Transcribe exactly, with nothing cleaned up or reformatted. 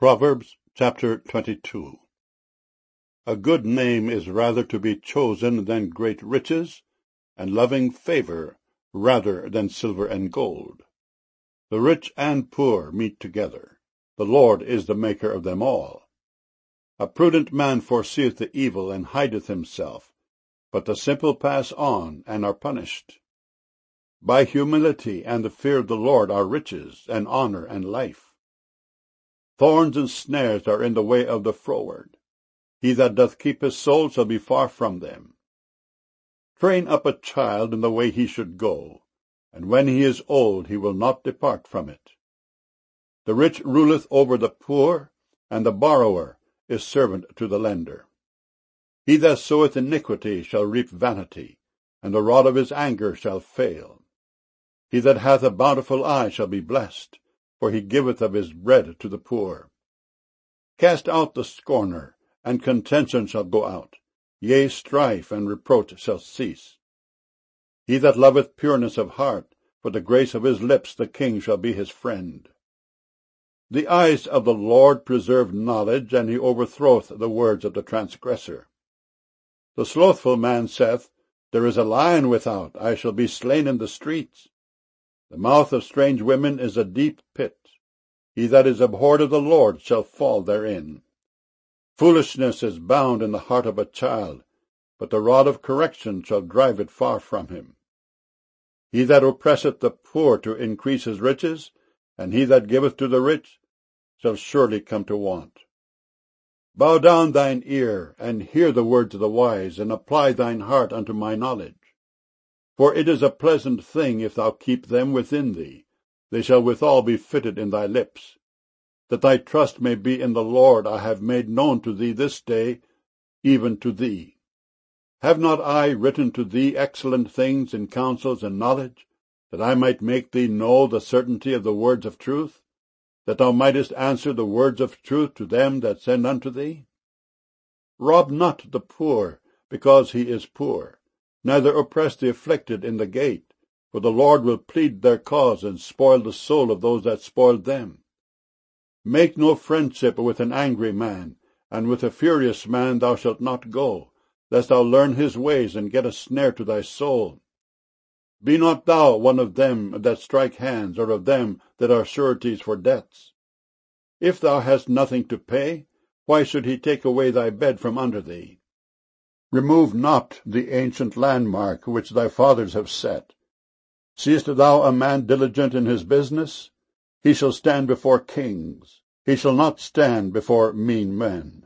Proverbs chapter twenty-two. A good name is rather to be chosen than great riches, and loving favour rather than silver and gold. The rich and poor meet together. The Lord is the maker of them all. A prudent man foreseeth the evil, and hideth himself, but the simple pass on, and are punished. By humility and the fear of the Lord are riches, and honour, and life. Thorns and snares are in the way of the froward. He that doth keep his soul shall be far from them. Train up a child in the way he should go, and when he is old he will not depart from it. The rich ruleth over the poor, and the borrower is servant to the lender. He that soweth iniquity shall reap vanity, and the rod of his anger shall fail. He that hath a bountiful eye shall be blessed, for he giveth of his bread to the poor. Cast out the scorner, and contention shall go out, yea, strife and reproach shall cease. He that loveth pureness of heart, for the grace of his lips the king shall be his friend. The eyes of the Lord preserve knowledge, and he overthroweth the words of the transgressor. The slothful man saith, There is a lion without, I shall be slain in the streets. The mouth of strange women is a deep pit. He that is abhorred of the Lord shall fall therein. Foolishness is bound in the heart of a child, but the rod of correction shall drive it far from him. He that oppresseth the poor to increase his riches, and he that giveth to the rich, shall surely come to want. Bow down thine ear, and hear the words of the wise, and apply thine heart unto my knowledge. For it is a pleasant thing if thou keep them within thee. They shall withal be fitted in thy lips. That thy trust may be in the Lord, I have made known to thee this day, even to thee. Have not I written to thee excellent things in counsels and knowledge, that I might make thee know the certainty of the words of truth, that thou mightest answer the words of truth to them that send unto thee? Rob not the poor, because he is poor, neither oppress the afflicted in the gate, for the Lord will plead their cause, and spoil the soul of those that spoiled them. Make no friendship with an angry man, and with a furious man thou shalt not go, lest thou learn his ways, and get a snare to thy soul. Be not thou one of them that strike hands, or of them that are sureties for debts. If thou hast nothing to pay, why should he take away thy bed from under thee? Remove not the ancient landmark which thy fathers have set. Seest thou a man diligent in his business? He shall stand before kings. He shall not stand before mean men.